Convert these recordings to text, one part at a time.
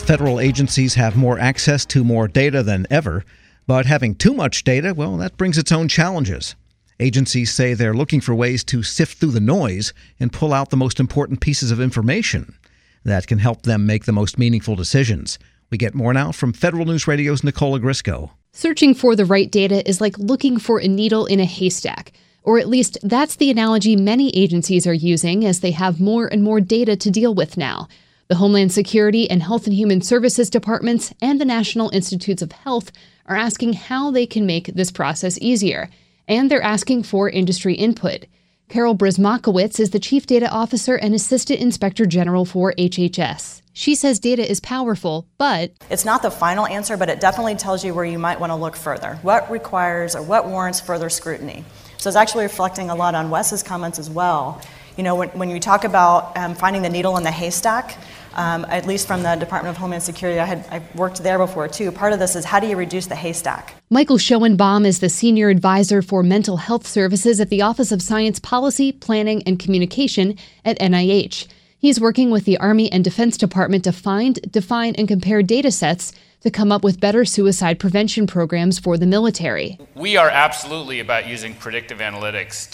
Federal agencies have more access to more data than ever, but having too much data, well, that brings its own challenges. Agencies say they're looking for ways to sift through the noise and pull out the most important pieces of information that can help them make the most meaningful decisions. We get more now from Federal News Radio's Nicola Grisco. Searching for the right data is like looking for a needle in a haystack, or at least that's the analogy many agencies are using as they have more and more data to deal with now. The Homeland Security and Health and Human Services Departments and the National Institutes of Health are asking how they can make this process easier, and they're asking for industry input. Carol Brismakowicz is the Chief Data Officer and Assistant Inspector General for HHS. She says data is powerful, but it's not the final answer, but it definitely tells you where you might want to look further. What requires or what warrants further scrutiny? So it's actually reflecting a lot on Wes's comments as well. You know, when you talk about finding the needle in the haystack, at least from the Department of Homeland Security, I worked there before too. Part of this is how do you reduce the haystack? Michael Schoenbaum is the Senior Advisor for Mental Health Services at the Office of Science Policy, Planning, and Communication at NIH. He's working with the Army and Defense Department to find, define, and compare data sets to come up with better suicide prevention programs for the military. We are absolutely about using predictive analytics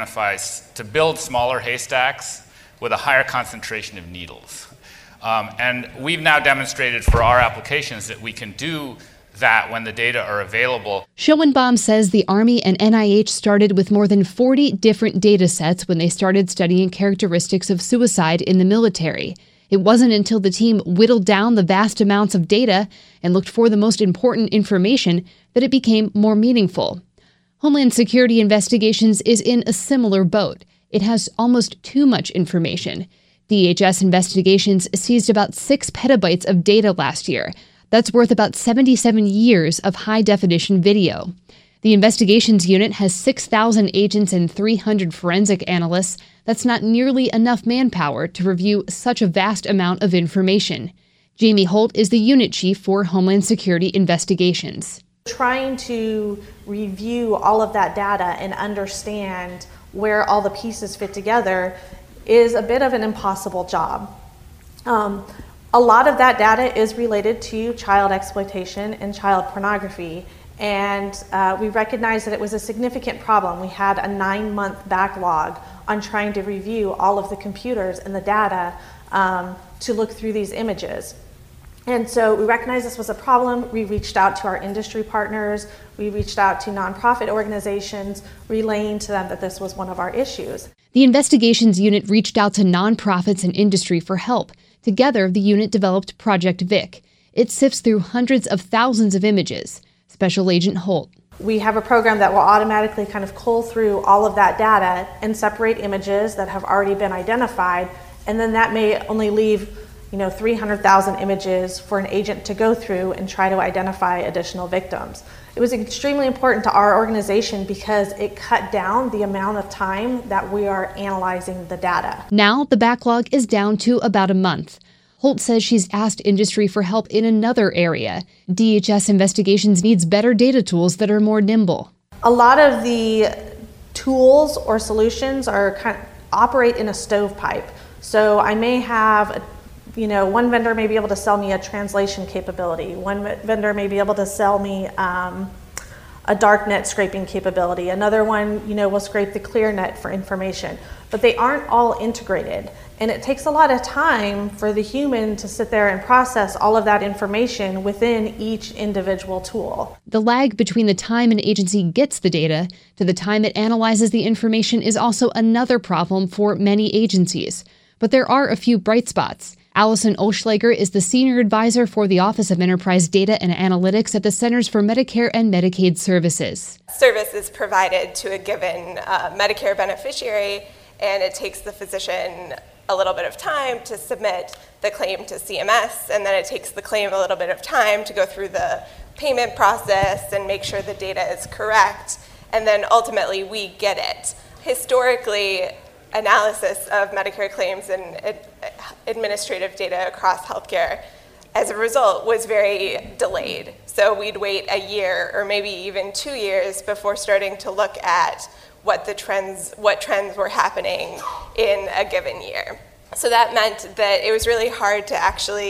to build smaller haystacks with a higher concentration of needles. And we've now demonstrated for our applications that we can do that when the data are available. Schoenbaum says the Army and NIH started with more than 40 different data sets when they started studying characteristics of suicide in the military. It wasn't until the team whittled down the vast amounts of data and looked for the most important information that it became more meaningful. Homeland Security Investigations is in a similar boat. It has almost too much information. DHS Investigations seized about 6 petabytes of data last year. That's worth about 77 years of high-definition video. The investigations unit has 6,000 agents and 300 forensic analysts. That's not nearly enough manpower to review such a vast amount of information. Jamie Holt is the unit chief for Homeland Security Investigations. Trying to review all of that data and understand where all the pieces fit together is a bit of an impossible job. A lot of that data is related to child exploitation and child pornography, and we recognized that it was a significant problem. We had a 9-month backlog on trying to review all of the computers and the data to look through these images. And so we recognized this was a problem. We reached out to our industry partners. We reached out to nonprofit organizations, relaying to them that this was one of our issues. The investigations unit reached out to nonprofits and industry for help. Together, the unit developed Project Vic. It sifts through hundreds of thousands of images. Special Agent Holt. We have a program that will automatically kind of cull through all of that data and separate images that have already been identified, and then that may only leave 300,000 images for an agent to go through and try to identify additional victims. It was extremely important to our organization because it cut down the amount of time that we are analyzing the data. Now the backlog is down to about a month. Holt says she's asked industry for help in another area. DHS Investigations needs better data tools that are more nimble. A lot of the tools or solutions operate in a stovepipe. So I may have one vendor may be able to sell me a translation capability. One vendor may be able to sell me a darknet scraping capability. Another one, will scrape the ClearNet for information. But they aren't all integrated. And it takes a lot of time for the human to sit there and process all of that information within each individual tool. The lag between the time an agency gets the data to the time it analyzes the information is also another problem for many agencies. But there are a few bright spots. Allison Oschlager is the Senior Advisor for the Office of Enterprise Data and Analytics at the Centers for Medicare and Medicaid Services. Service is provided to a given Medicare beneficiary, and it takes the physician a little bit of time to submit the claim to CMS, and then it takes the claim a little bit of time to go through the payment process and make sure the data is correct, and then ultimately we get it. Historically, analysis of Medicare claims and administrative data across healthcare, as a result, was very delayed. So we'd wait a year or maybe even 2 years before starting to look at what trends were happening in a given year. So that meant that it was really hard to actually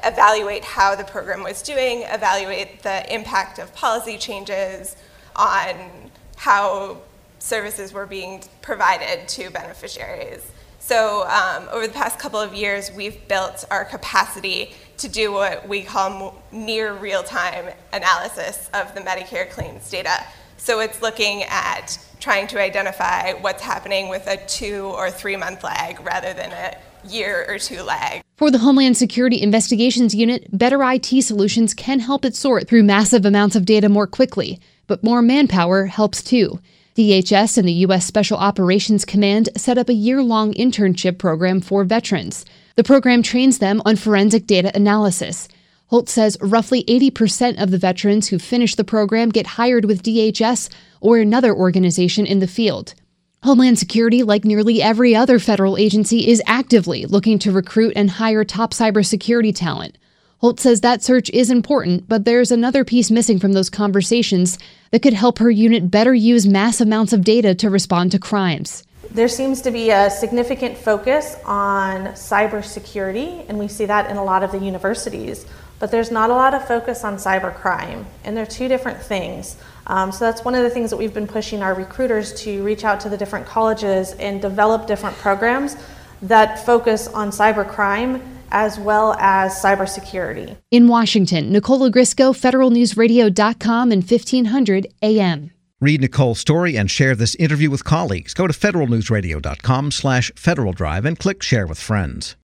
evaluate how the program was doing, evaluate the impact of policy changes on how services were being provided to beneficiaries. So over the past couple of years, we've built our capacity to do what we call near real-time analysis of the Medicare claims data. So it's looking at trying to identify what's happening with a 2 or 3 month lag rather than a year or 2 lag. For the Homeland Security Investigations Unit, better IT solutions can help it sort through massive amounts of data more quickly, but more manpower helps too. DHS and the U.S. Special Operations Command set up a year-long internship program for veterans. The program trains them on forensic data analysis. Holt says roughly 80% of the veterans who finish the program get hired with DHS or another organization in the field. Homeland Security, like nearly every other federal agency, is actively looking to recruit and hire top cybersecurity talent. Holt says that search is important, but there's another piece missing from those conversations that could help her unit better use mass amounts of data to respond to crimes. There seems to be a significant focus on cybersecurity, and we see that in a lot of the universities, but there's not a lot of focus on cybercrime, and they're two different things. So that's one of the things that we've been pushing our recruiters to reach out to the different colleges and develop different programs that focus on cybercrime as well as cybersecurity. In Washington, Nicole Grisco, federalnewsradio.com and 1500 AM. Read Nicole's story and share this interview with colleagues. Go to federalnewsradio.com/Federal Drive and click Share with Friends.